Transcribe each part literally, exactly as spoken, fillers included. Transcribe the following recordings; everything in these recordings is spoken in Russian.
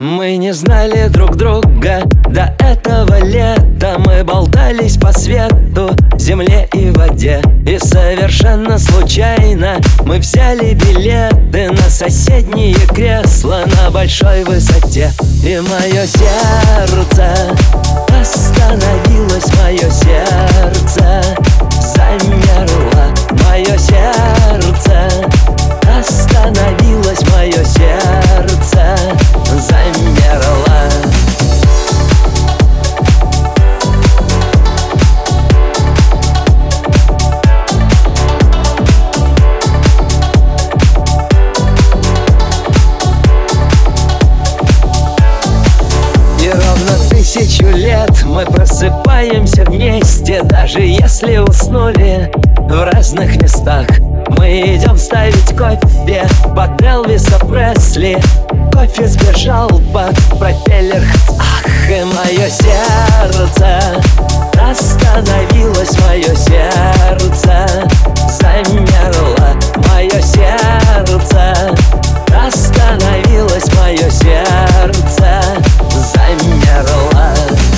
Мы не знали друг друга до этого лета. Мы болтались по свету, земле и воде. И совершенно случайно мы взяли билеты на соседние кресла на большой высоте. И мое сердце остановилось, мое сердце замерло. Мое сердце остановилось, мое сердце замерло. И ровно тысячу лет мы просыпаемся вместе, даже если уснули в разных местах. Мы идем ставить кофе под Элвиса Пресли. Кофе сбежал под пропеллер. Ах, и мое сердце остановилось, мое сердце замерло. Мое сердце остановилось, мое сердце замерло.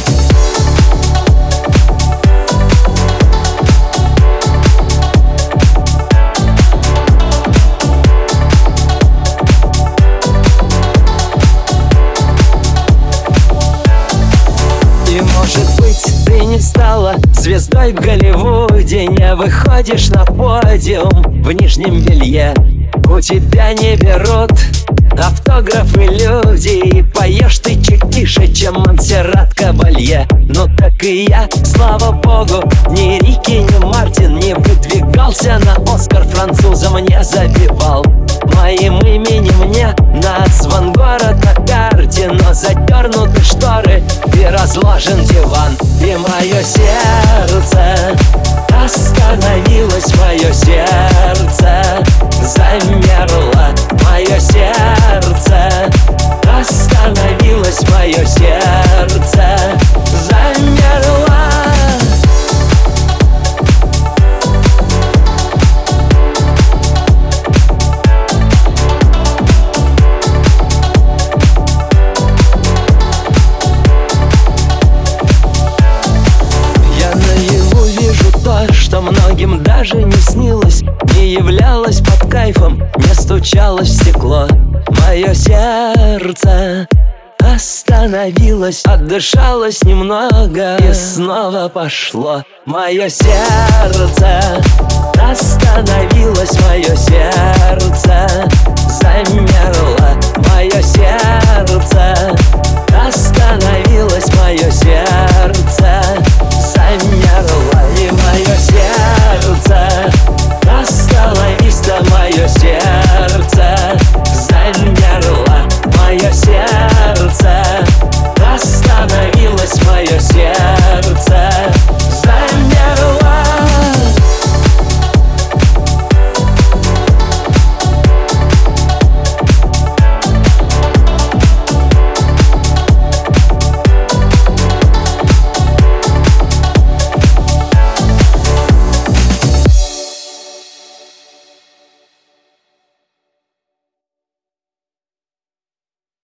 Может быть, ты не стала звездой в Голливуде, не выходишь на подиум в нижнем белье. У тебя не берут автографы люди, и поешь ты чуть тише, чем Монсеррат Кабалье. Ну так и я, слава богу, ни Рики, ни Мартин не выдвигался на Оскар, французом не забивал. Моим именем мне назван город на карте, но задернуты шторы и разложен диван. И мое сердце остановилось, мое сердце замерло. Мое сердце остановилось, мое сердце замерло. Что многим даже не снилось, не являлось под кайфом, не стучалось в стекло. Мое сердце остановилось, отдышалось немного и снова пошло. Мое сердце остановилось, мое сердце замерло. Мое сердце